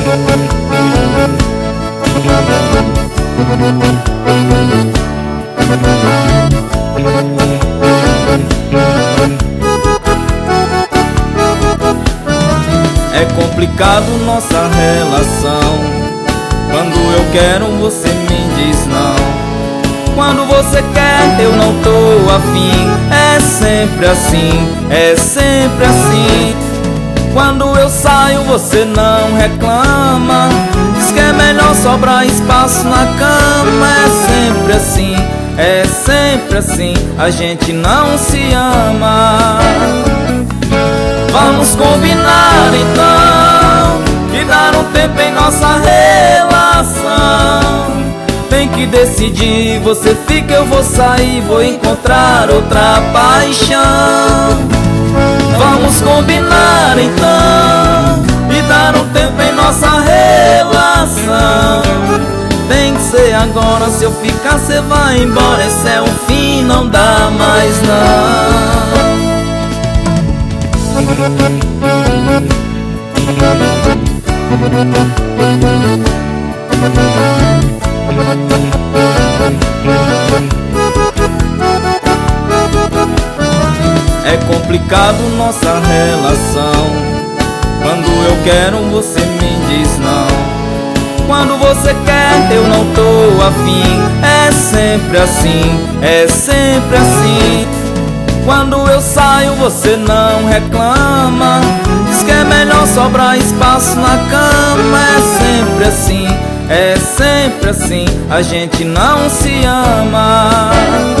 É complicado nossa relação. Quando eu quero você me diz não. Quando você quer eu não tô afim. É sempre assim, é sempre assim. Quando eu saio você não reclama. Diz que é melhor sobrar espaço na cama. É sempre assim, é sempre assim. A gente não se ama. Vamos combinar então e dar um tempo em nossa relação. Tem que decidir, você fica, eu vou sair, vou encontrar outra paixão. Vamos combinar então e dar um tempo em nossa relação. Tem que ser agora, se eu ficar cê vai embora. Esse é o fim, não dá mais não. É complicado nossa relação. Quando eu quero você me diz não. Quando você quer eu não tô afim. É sempre assim, é sempre assim. Quando eu saio você não reclama. Diz que é melhor sobrar espaço na cama. É sempre assim, é sempre assim. A gente não se ama.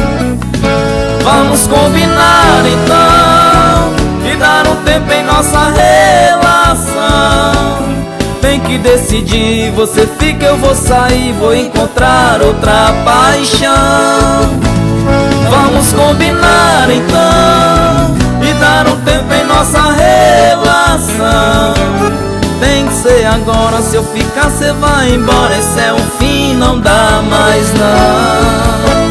Vamos combinar então e dar um tempo em nossa relação. Tem que decidir, você fica, eu vou sair, vou encontrar outra paixão. Vamos combinar então e dar um tempo em nossa relação. Tem que ser agora, se eu ficar cê vai embora. Esse é o fim, não dá mais não.